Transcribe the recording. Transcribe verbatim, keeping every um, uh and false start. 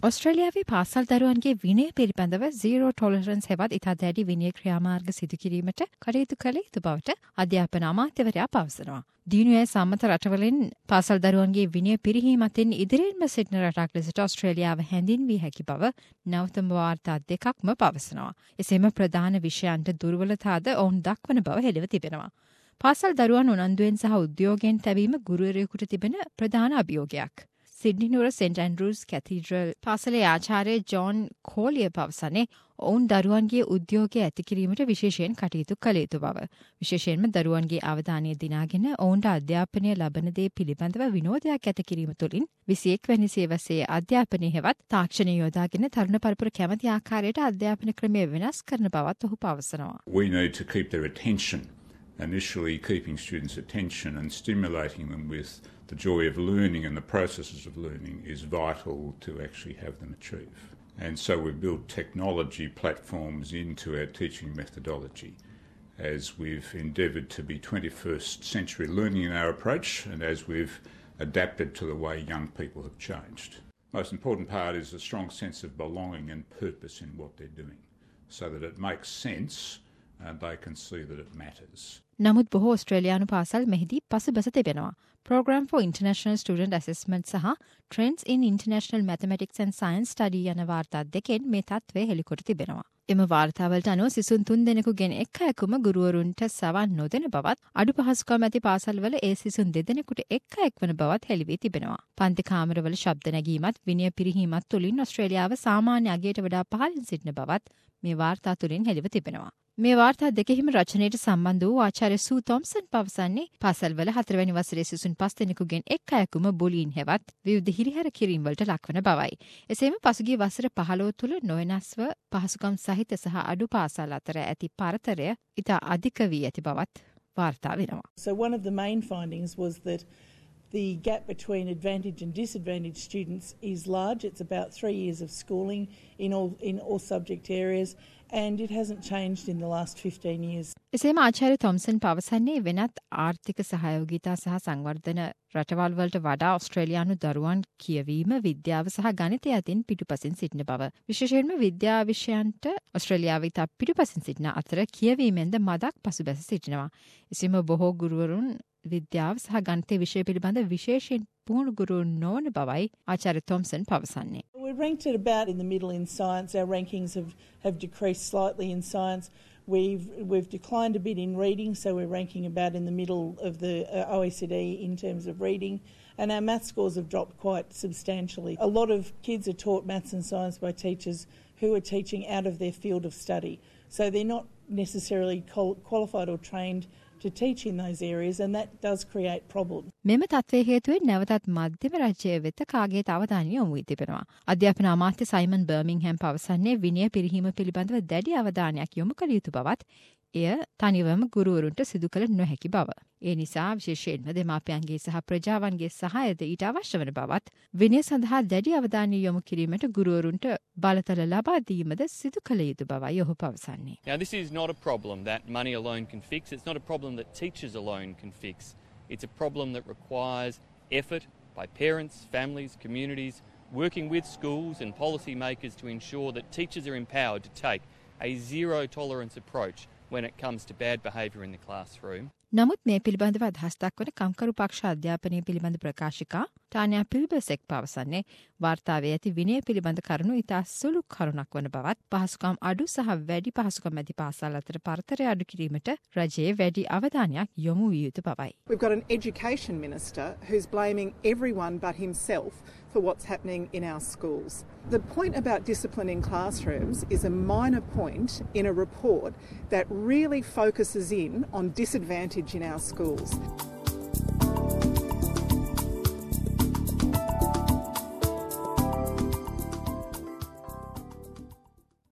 ඔස්ට්‍රේලියාවේ පාසල් දරුවන්ගේ විනය පිළිබඳව zero tolerance හෙවත් ඉතා දැඩි විනය ක්‍රියාමාර්ග සිදු කිරීමට කටයුතු කළ යුතු බවට අධ්‍යාපන අමාත්‍යවරයා පවසනවා. දිනුවේ සම්මත රටවලින් පාසල් දරුවන්ගේ විනය පිරිහීම අතින් ඉදිරියෙන්ම සිටින රටක් ලෙසට ඔස්ට්‍රේලියාව හැඳින්විය හැකි බව නවතම වාර්තා දෙකක්ම පවසනවා. එසේම ප්‍රධාන විෂයන්ට දුර්වලතාද ඔවුන් දක්වන බව හෙළිව තිබෙනවා. පාසල් දරුවන් උනන්දුවෙන් සහ උද්‍යෝගයෙන් තැබීම ගුරුවරයෙකුට තිබෙන ප්‍රධාන අභියෝගයක්. සිඩ්නි නුවර සෙන්ට් ඇන්ඩ්‍රූස් කැතිඩ්‍රල් පාසලේ ආචාර්ය ජෝන් කෝලිය පවසන්නේ ඔවුන් දරුවන්ගේ උද්‍යෝගය ඇති කිරීමට විශේෂයෙන් කටයුතු කළ යුතු බව. විශේෂයෙන්ම දරුවන්ගේ අවධානය දිනාගෙන ඔවුන්ට අධ්‍යාපනය ලබන දේ පිළිබඳව විනෝදයක් ඇති කිරීම තුළින් විසිඑක් වැනි සියවසේ අධ්‍යාපනය හෙවත් තාක්ෂණය යොදාගෙන තරුණ පරපුර කැමති ආකාරයට අධ්‍යාපන ක්‍රමය වෙනස් කරන බවත් ඔහු පවසනවා. We need to keep their attention. Initially keeping students' attention and stimulating them with the joy of learning and the processes of learning is vital to actually have them achieve. And so we build technology platforms into our teaching methodology as we've endeavoured to be twenty-first century learning in our approach and as we've adapted to the way young people have changed. Most important part is a strong sense of belonging and purpose in what they're doing so that it makes sense and they can see that it matters. නමුත් බොහෝ ඔස්ට්‍රේලියානු පාසල් මෙහිදී පසුබස තිබෙනවා. Program for International Student Assessment සහ Trends in International Mathematics and Science Study යන වාර්තා දෙකෙන් මේ තත්ත්වය හෙළිකොට තිබෙනවා. එම වාර්තාවලට අනුව සිසුන් තුන් දෙනෙකුගෙන් එක් අයෙකුම ගුරුවරුන්ට සවන් නොදෙන බවත් අඩු පහසුකම් ඇති පාසල්වල ඒ සිසුන් දෙදෙනෙකුට එක් අයෙක් වන බවත් හෙළි වී තිබෙනවා. පන්ති කාමරවල ශබ්ද නැගීමත් විනය පිරිහීමත් තුළින් ඔස්ට්‍රේලියාව සාමාන්‍ය අගයට වඩා පහළින් සිටින බවත් මේ වාර්තා තුළින් හෙළිව තිබෙනවා. මේ වාර්තා දෙකෙහිම රචනයට සම්බන්ධ වූ ආචාර්ය සූ තොම්සන් පවසන්නේ පාසල්වල හතරවැනි වසරේ සිසුන් පස් දෙනෙකුගෙන් එක් අයෙකුම බුලීන් හෙවත් විවිධ හිරිහැර කිරීම් වලට ලක්වන බවයි. එසේම පසුගිය වසර පහළොව තුළ නොවෙනස්ව පහසුකම් සහිත සහ අඩු පාසල් අතර ඇති පරතරය ඉතා අධික වී ඇති බවත් වාර්තා වෙනවා. So one of the main findings was that the gap between advantaged and disadvantaged students is large. It's about three years of schooling in all in all subject areas. And it hasn't changed in the last fifteen years. එසේම ආචාර්ය Thomson පවසන්නේ වෙනත් ආර්ථික සහයෝගිතා සහ සංවර්ධන රටවල් වලට වඩා ඔස්ට්‍රේලියානු දරුවන් කියවීම විද්‍යාව සහ ගණිතය අතින් පිටුපසින් සිටින බව. විශේෂයෙන්ම විද්‍යා විෂයන්ට ඔස්ට්‍රේලියාවේ ඉතා පිටුපසින් සිටින අතර කියවීමෙන්ද මදක් පසුබැස සිටිනවා. එසේම බොහෝ ගුරුවරුන් විද්‍යාව සහ ගණිතය විෂය පිළිබඳ විශේෂයෙන් පුහුණු ගුරුවරුන් නොවන බවයි ආචාර්ය තොම්සන් පවසන්නේ. We're ranked at about in the middle in science. Our rankings have, have decreased slightly in science. We've we've declined a bit in reading, so we're ranking about in the middle of the uh, O E C D in terms of reading. And our maths scores have dropped quite substantially. A lot of kids are taught maths and science by teachers who are teaching out of their field of study. So they're not necessarily qualified or trained to teach in those areas, and that does create problems. මෙම තත්ත්වයේ හේතුවෙන් නැවතත් මධ්‍යම රජය වෙත කාගේත් අවධානය යොමු වී තිබෙනවා. අධ්‍යාපන අමාත්‍ය සයිමන් බර්මින්ගහැම් පවසන්නේ විනය පිරිහීම පිළිබඳව දැඩි අවධානයක් යොමු කළ යුතු බවත් එය තනිවම ගුරුවරුන්ට සිදු කළ නොහැකි බව. ඒ නිසා විශේෂයෙන්ම දෙමාපියන්ගේ සහ ප්‍රජාවන්ගේ සහායද ඊට අවශ්‍ය වන බවත් විනය සඳහා දැඩි අවධානය යොමු කිරීමට ගුරුවරුන්ට බලතල ලබා දීමද සිදු කළ යුතු බවයි ඔහු පවසන්නේ. Now this is not a problem that money alone can fix. It's not a problem that teachers alone can fix. It's a problem that requires effort by parents, families, communities, working with schools and policy makers to ensure that teachers are empowered to take a zero tolerance approach when it comes to bad behaviour in the classroom. නමුත් මේ පිළිබඳව අදහස් දක්වන කම්කරු පක්ෂ අධ්‍යාපනය පිළිබඳ ප්‍රකාශිකා ටානියා පිල්බර්සෙක් පවසන්නේ වාර්තාවේ ඇති විනය පිළිබඳ කරුණු ඉතා සුළු කරුණක් වන බවත් පහසුකම් අඩු සහ වැඩි පහසුකම් ඇති පාසල් අතර පරතරය අඩු කිරීමට රජයේ වැඩි අවධානයක් යොමු විය යුතු බවයි. We've got an education minister who's blaming everyone but himself for what's happening in our schools. The point about discipline in classrooms is a minor point in a report that really focuses in on disadvantage in our schools.